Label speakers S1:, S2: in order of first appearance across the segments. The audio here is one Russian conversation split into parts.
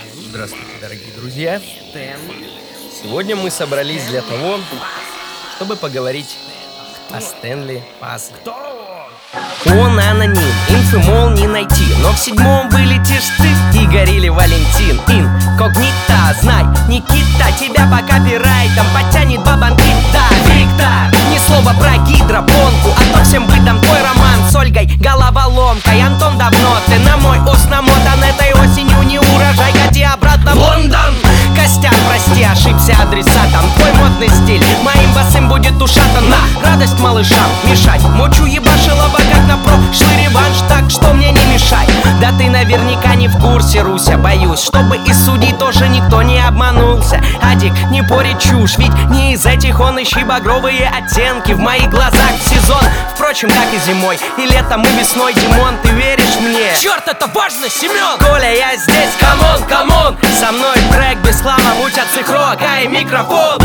S1: Здравствуйте, дорогие друзья. Сегодня мы собрались для того, чтобы поговорить о Стэнли Пазле. Он аноним, инфы, мол, не найти, но в 7-м вылетишь ты, Игорь или Валентин. Инкогнито, знай, Никита тебя по копирайтам потянет бабанкита. Виктор, ни слова про гидропонку, а то всем выдам твой роман с Ольгой головоломкой. Антон, давно ты на мой ус намотан, этой осенью не урожай, кати обратно в Лондон. Костян, прости, ошибся адресатом, твой модный стиль моим босым будет ушатан. На радость малышам мешать, мочу ебашила как на прошлый реванш, так что мне не мешай. Да ты наверняка не в курсе, Руся, боюсь, чтобы из судей тоже никто не обманулся. Адик, не пори чушь, ведь не из этих он, ищи багровые оттенки в моих глазах в сезон. Впрочем, как и зимой, и летом, и весной, Димон, ты веришь мне? Черт, это важно, Семен! Коля, я здесь, камон, камон! Со мной трек без хлама, муть от цикрока и микрофон.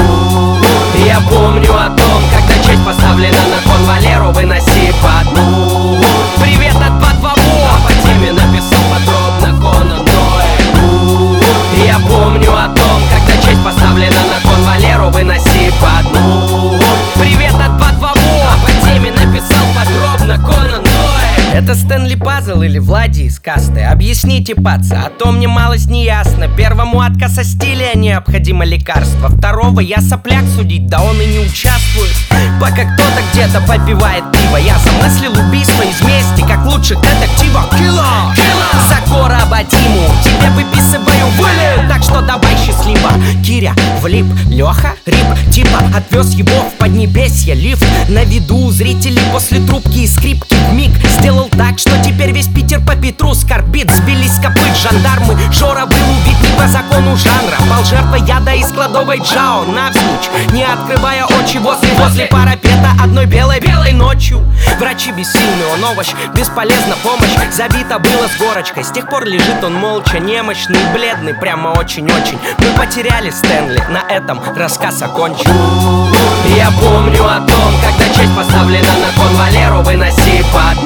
S1: Я помню о том, когда честь поставлена на кон, Валеру выноси под дну. Привет от 222, а по теме написал подробно Конан Дойль. Я помню о том, когда честь поставлена на кон, Валеру выноси под дну. Привет от 222, а по теме написал подробно Конан Дойль. Это Стэнли Пазл или Влади из касты? Объясните, паца, а то мне малость не ясно. Первому отказ стиля необходимо лекарство, второго я сопляк судить, да он и не участвует. Пока кто-то где-то попивает пиво, я замыслил убийство из мести, как лучших детективов. Килла! Сакора Батиму, тебе выписываю вылет, так что давай счастливо. Киря влип, Леха рип, типа отвез его в Поднебесье. Лифт на виду зрителей после трубки и скрипки вмиг сделал так, что теперь весь Питер по Петру скорбит. Сбились с копыт жандармы, Жора был убит не по закону жанра. Пал жертвой яда из кладовой Джао навзничь, не открывая очи возле парапета одной белой ночью. Врачи бессильны, он овощ, бесполезна помощь. Забито было с горочкой, с тех пор лежит он молча, немощный, бледный, прямо очень-очень. Мы потеряли Стэнли, на этом рассказ окончен. Я помню о том, когда честь поставлена на кон, Валеру выноси под